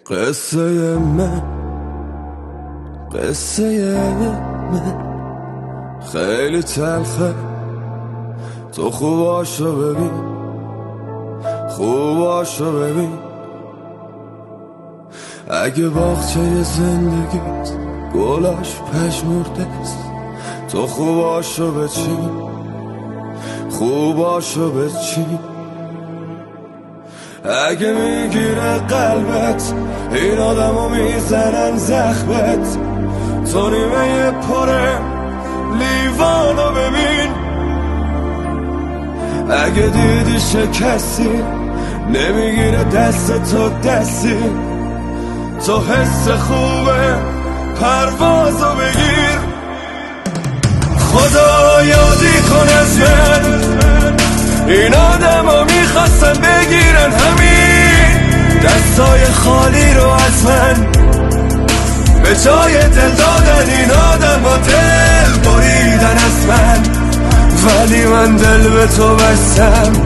قصه من خیلی تلخه، تو خوباشو ببین اگه باغچه زندگیت گلاش پژمرده است، تو خوباشو بچین اگه میگیره قلبت این آدمو میزنن زخمت، تو نیمه پره لیوانو ببین اگه دیدی شکستی نمیگیره دست تو دستی، تو حس خوبه پروازو بگیر. خدا یادی کن از من این آدمو میخواستن بگیرن، همین دستای خالی رو از من به جای دل دادن این آدمو دل بریدن از من، ولی من دل به تو بستم